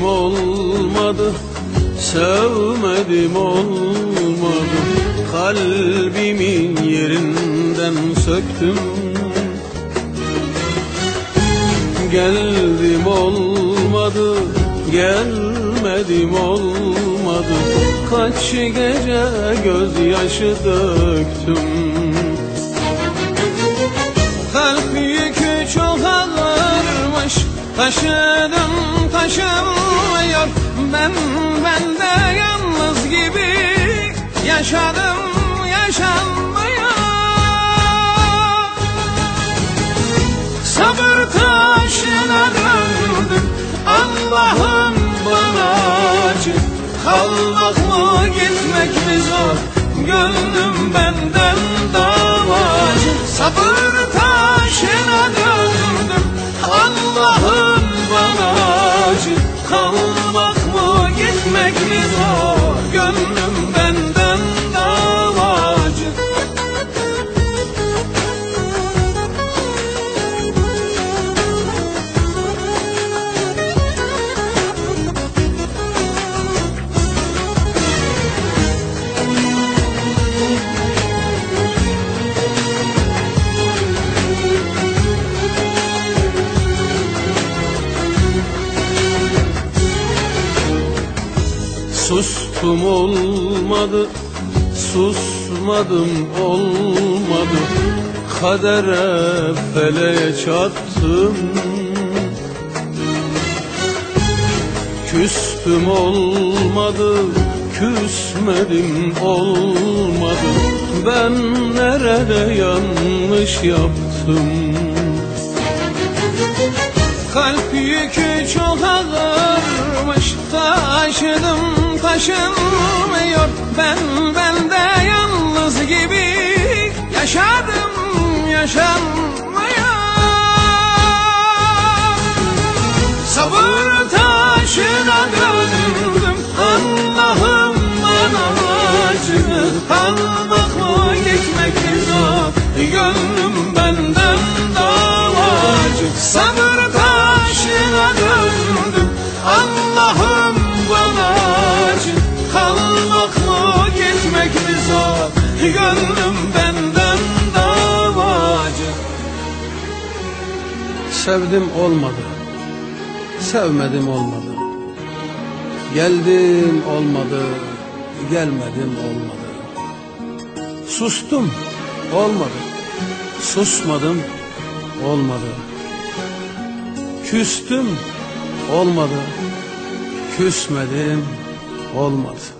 olmadı, sevmedim olmadı. Kalbimin yerinden söktüm. Geldim olmadı, gelmedim olmadı. Kaç gece gözyaşı döktüm. Kalp yükü çok ağırmış, taşıdım taşımıyor. Ben de yalnız gibi yaşadım, yaşanmıyor. Sabır taşına döndüm, Allah'ım bana acı. Kalmak mı gitmek mi zor, gönlüm benden davacı. Sabır taşına döndüm, Allah'ım bana acı. Kalmak mı gitmek mi zor, gönlüm benden davacı. Sustum olmadı, susmadım olmadı. Kadere feleğe çattım. Küstüm olmadı, küsmedim olmadı. Ben nerede yanlış yaptım? Kalp yükü çok ağırmış, taşıdım taşınmıyor. Ben de yalnız gibi yaşadım, yaşanmıyor. Sabır taşına döndüm, Allah'ım bana acı. Kalmak mı gitmek mi zor, gönlüm benden davacı. Sabır taşına döndüm, Allah'ım bana acı. Kalmak mı gitmek mi zor, gönlüm benden davacı. Sevdim olmadı, sevmedim olmadı. Geldim olmadı, gelmedim olmadı. Sustum olmadı, susmadım olmadı. Küstüm olmadı, küsmedim olmadı.